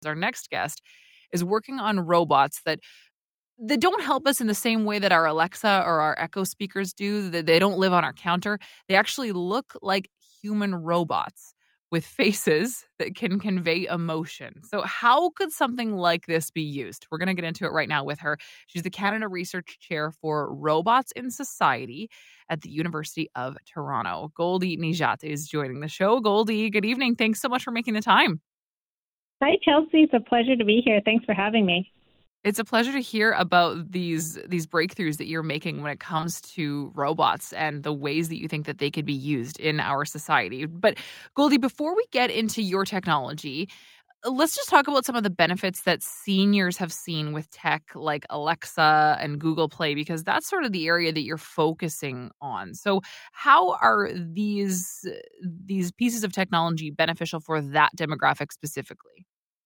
Our next guest is working on robots that don't help us in the same way that our Alexa or our Echo speakers do. That they don't live on our counter. They actually look like human robots with faces that can convey emotion. So how could something like this be used? We're going to get into it right now with her. She's the Canada Research Chair for Robots in Society at the University of Toronto. Goldie Nijat is joining the show. Goldie, good evening. Thanks so much for making the time. Hi, Chelsea. It's a pleasure to be here. Thanks for having me. It's a pleasure to hear about these breakthroughs that you're making when it comes to robots and the ways that you think that they could be used in our society. But Goldie, before we get into your technology, let's just talk about some of the benefits that seniors have seen with tech like Alexa and Google Play, because that's sort of the area that you're focusing on. So how are these pieces of technology beneficial for that demographic specifically?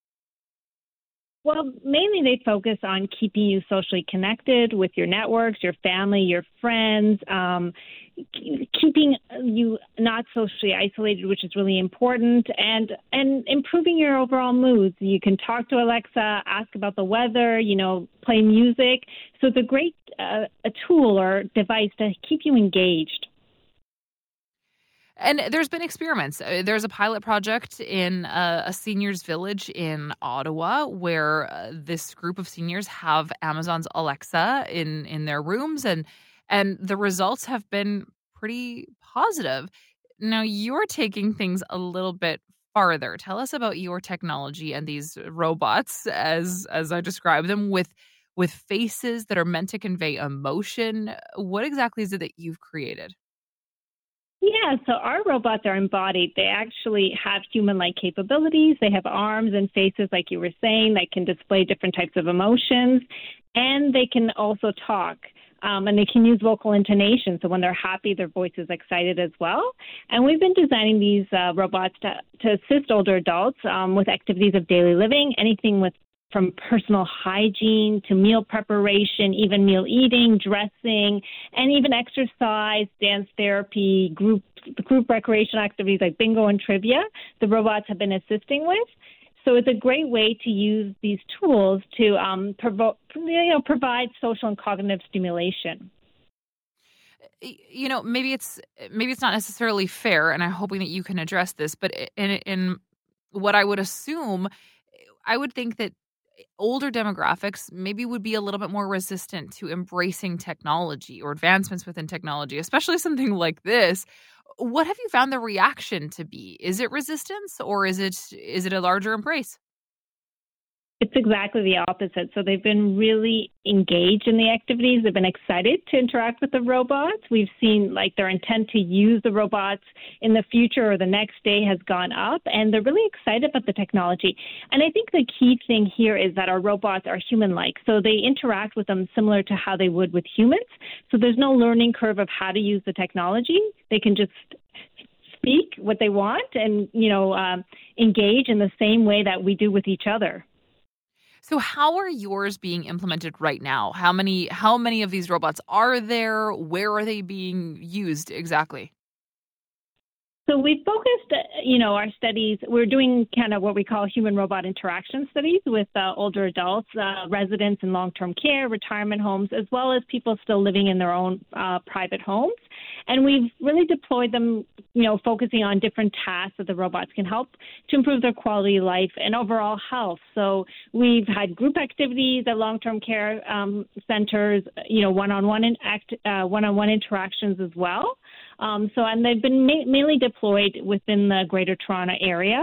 Well, mainly they focus on keeping you socially connected with your networks, your family, your friends, keeping you not socially isolated, which is really important, and improving your overall moods. You can talk to Alexa, ask about the weather, play music. So it's a great a tool or device to keep you engaged. And there's been experiments. There's a pilot project in a seniors village in Ottawa where this group of seniors have Amazon's Alexa in their rooms, and the results have been pretty positive. Now, you're taking things a little bit farther. Tell us about your technology and these robots, as I describe them, with faces that are meant to convey emotion. What exactly is it that you've created? Yeah, so our robots are embodied. They actually have human-like capabilities. They have arms and faces, like you were saying, that can display different types of emotions, and they can also talk. And they can use vocal intonation. So when they're happy, their voice is excited as well. And we've been designing these robots to assist older adults with activities of daily living, anything from personal hygiene to meal preparation, even meal eating, dressing, and even exercise, dance therapy, group recreation activities like bingo and trivia, the robots have been assisting with. So it's a great way to use these tools to provide social and cognitive stimulation. Maybe it's not necessarily fair, and I'm hoping that you can address this, but in what I would assume, I would think that older demographics maybe would be a little bit more resistant to embracing technology or advancements within technology, especially something like this. What have you found the reaction to be? Is it resistance, or is it a larger embrace? It's exactly the opposite. So they've been really engaged in the activities. They've been excited to interact with the robots. We've seen their intent to use the robots in the future or the next day has gone up, and they're really excited about the technology. And I think the key thing here is that our robots are human-like. So they interact with them similar to how they would with humans. So there's no learning curve of how to use the technology. They can just speak what they want and, engage in the same way that we do with each other. So how are yours being implemented right now? How many of these robots are there? Where are they being used exactly? So we focused, our studies, we're doing kind of what we call human-robot interaction studies with older adults, residents in long-term care, retirement homes, as well as people still living in their own private homes. And we've really deployed them, focusing on different tasks that the robots can help to improve their quality of life and overall health. So we've had group activities at long-term care centers, one-on-one interactions as well. And they've been mainly deployed within the Greater Toronto area.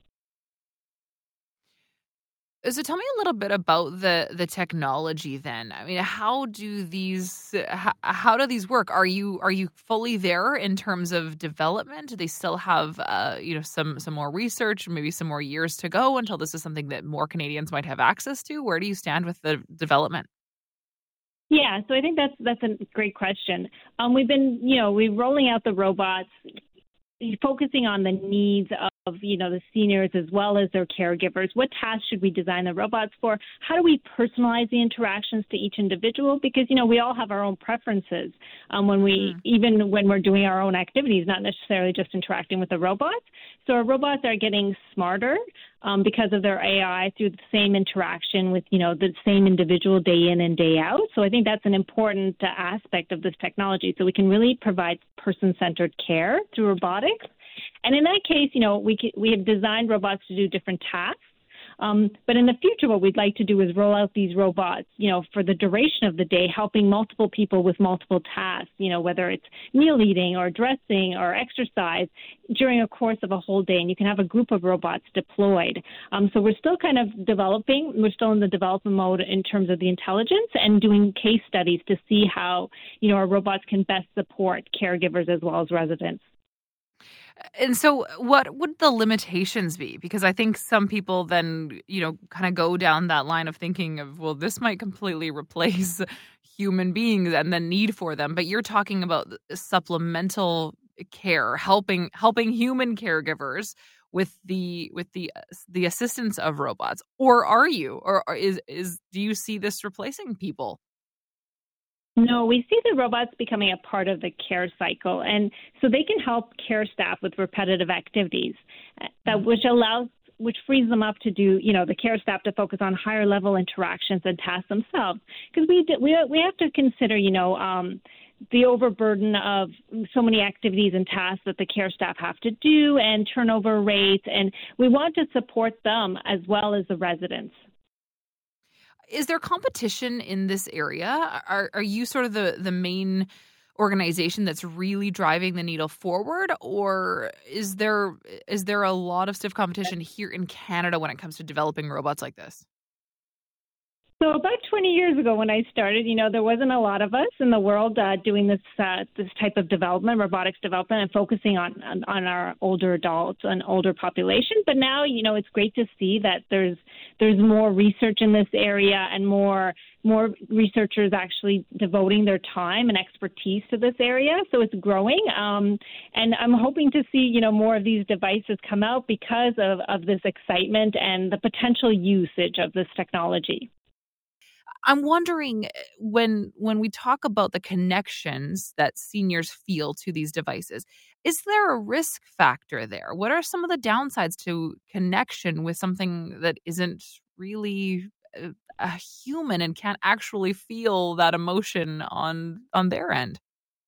So tell me a little bit about the technology then. I mean, how do these work? Are you fully there in terms of development? Do they still have some more research, maybe some more years to go until this is something that more Canadians might have access to? Where do you stand with the development? Yeah, so I think that's a great question. We've been, we're rolling out the robots, focusing on the needs of the seniors as well as their caregivers. What tasks should we design the robots for? How do we personalize the interactions to each individual? Because, we all have our own preferences even when we're doing our own activities, not necessarily just interacting with the robots. So our robots are getting smarter because of their AI through the same interaction with, the same individual day in and day out. So I think that's an important aspect of this technology. So we can really provide person-centered care through robotics. And in that case, we have designed robots to do different tasks. But in the future, what we'd like to do is roll out these robots, for the duration of the day, helping multiple people with multiple tasks, whether it's meal eating or dressing or exercise during a course of a whole day. And you can have a group of robots deployed. So we're still kind of developing. We're still in the development mode in terms of the intelligence and doing case studies to see how, our robots can best support caregivers as well as residents. And so what would the limitations be? Because I think some people then, kind of go down that line of thinking of, well, this might completely replace human beings and the need for them. But you're talking about supplemental care, helping human caregivers with the assistance of robots. Or are you? Or do you see this replacing people? No, we see the robots becoming a part of the care cycle, and so they can help care staff with repetitive activities, which frees them up to do, the care staff to focus on higher level interactions and tasks themselves. Because we have to consider, the overburden of so many activities and tasks that the care staff have to do, and turnover rates, and we want to support them as well as the residents. Is there competition in this area? Are you sort of the main organization that's really driving the needle forward, or is there a lot of stiff competition here in Canada when it comes to developing robots like this? So about 20 years ago when I started, there wasn't a lot of us in the world doing this type of development, robotics development, and focusing on our older adults and older population. But now, it's great to see that there's more research in this area and more researchers actually devoting their time and expertise to this area. So it's growing. And I'm hoping to see, more of these devices come out because of this excitement and the potential usage of this technology. I'm wondering, when we talk about the connections that seniors feel to these devices, is there a risk factor there? What are some of the downsides to connection with something that isn't really a human and can't actually feel that emotion on their end?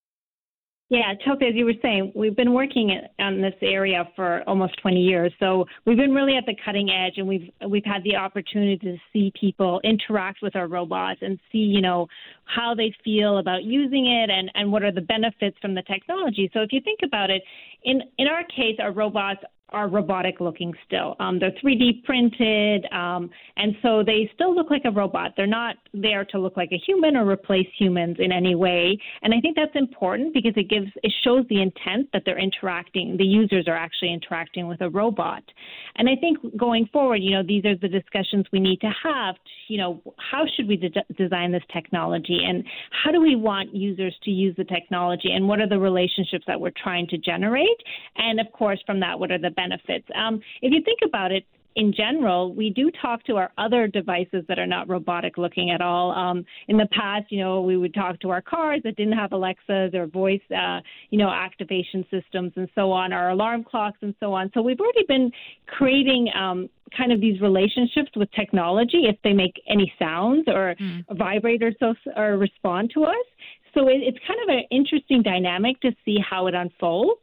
Yeah, Chelsea, as you were saying, we've been working on this area for almost 20 years. So we've been really at the cutting edge, and we've had the opportunity to see people interact with our robots and see, how they feel about using it and what are the benefits from the technology. So if you think about it, in our case, our robots are robotic looking still. They're 3D printed, and so they still look like a robot. They're not there to look like a human or replace humans in any way. And I think that's important because it shows the intent that the users are actually interacting with a robot. And I think going forward, these are the discussions we need to have. How should we design this technology, and how do we want users to use the technology, and what are the relationships that we're trying to generate? And of course, from that, what are the benefits? If you think about it, in general, we do talk to our other devices that are not robotic looking at all. In the past, we would talk to our cars that didn't have Alexas or voice, activation systems and so on, our alarm clocks and so on. So we've already been creating kind of these relationships with technology if they make any sounds or vibrate or respond to us. So it's kind of an interesting dynamic to see how it unfolds.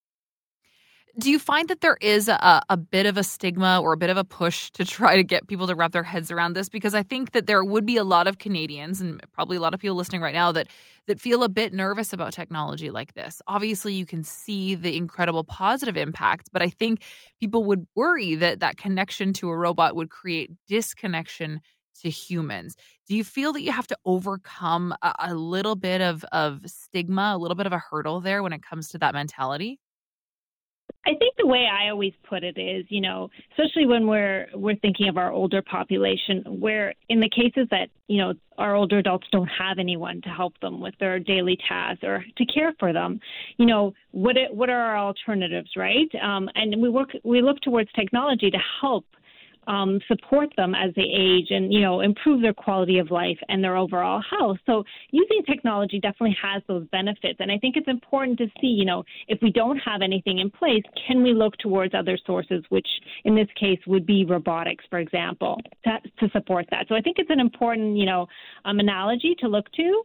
Do you find that there is a bit of a stigma or a bit of a push to try to get people to wrap their heads around this? Because I think that there would be a lot of Canadians and probably a lot of people listening right now that feel a bit nervous about technology like this. Obviously, you can see the incredible positive impact, but I think people would worry that connection to a robot would create disconnection to humans. Do you feel that you have to overcome a little bit of stigma, a little bit of a hurdle there when it comes to that mentality? I think the way I always put it is, especially when we're thinking of our older population, where in the cases that, our older adults don't have anyone to help them with their daily tasks or to care for them, what are our alternatives, right? And we look towards technology to help support them as they age and, improve their quality of life and their overall health. So using technology definitely has those benefits. And I think it's important to see, if we don't have anything in place, can we look towards other sources, which in this case would be robotics, for example, to support that. So I think it's an important, analogy to look to.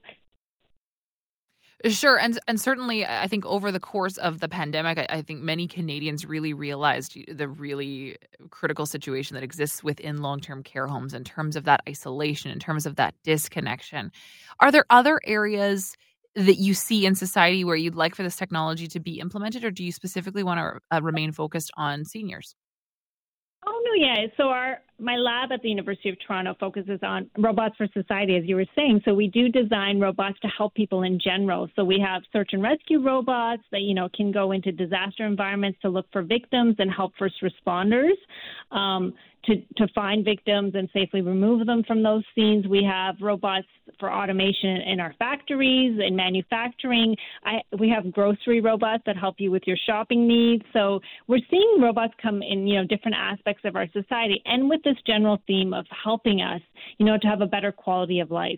Sure. And certainly, I think over the course of the pandemic, I think many Canadians really realized the really critical situation that exists within long-term care homes in terms of that isolation, in terms of that disconnection. Are there other areas that you see in society where you'd like for this technology to be implemented, or do you specifically want to remain focused on seniors? Oh, no, yeah. So my lab at the University of Toronto focuses on robots for society, as you were saying. So we do design robots to help people in general. So we have search and rescue robots that, can go into disaster environments to look for victims and help first responders to find victims and safely remove them from those scenes. We have robots for automation in our factories, in manufacturing. We have grocery robots that help you with your shopping needs. So we're seeing robots come in, different aspects of our society, and with this general theme of helping us, to have a better quality of life.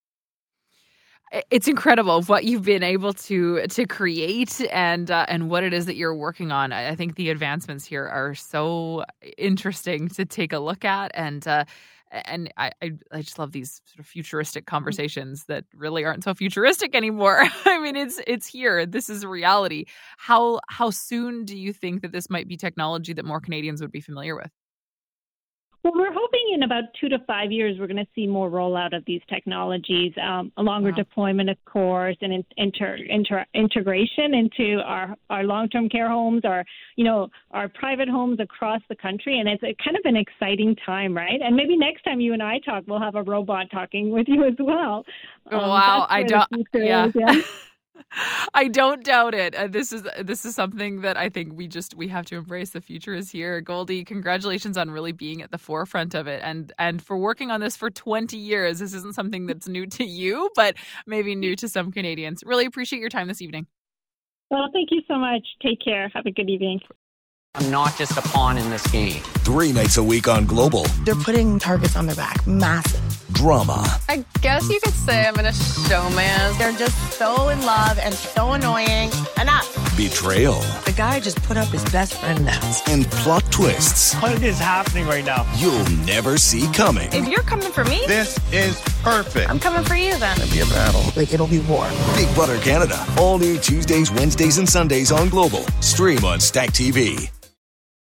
It's incredible what you've been able to create and what it is that you're working on. I think the advancements here are so interesting to take a look at, and I just love these sort of futuristic conversations that really aren't so futuristic anymore. I mean, it's here. This is reality. How soon do you think that this might be technology that more Canadians would be familiar with? Well, we're hoping in about 2 to 5 years, we're going to see more rollout of these technologies, a longer deployment, of course, and integration into our long-term care homes, our private homes across the country. And it's kind of an exciting time, right? And maybe next time you and I talk, we'll have a robot talking with you as well. Wow. I don't. Yeah. I don't doubt it. This is something that I think we have to embrace. The future is here. Goldie, congratulations on really being at the forefront of it and for working on this for 20 years. This isn't something that's new to you, but maybe new to some Canadians. Really appreciate your time this evening. Well, thank you so much. Take care. Have a good evening. I'm not just a pawn in this game. 3 nights a week on Global. They're putting targets on their back. Massive. Drama. I guess you could say I'm in a showman. They're just so in love and so annoying. Enough. Betrayal. The guy just put up his best friend now. And plot twists. What is happening right now? You'll never see coming. If you're coming for me, This is perfect. I'm coming for you then. It'll be a battle. Like, it'll be war. Big Brother Canada. All new Tuesdays, Wednesdays, and Sundays on Global. Stream on Stack TV.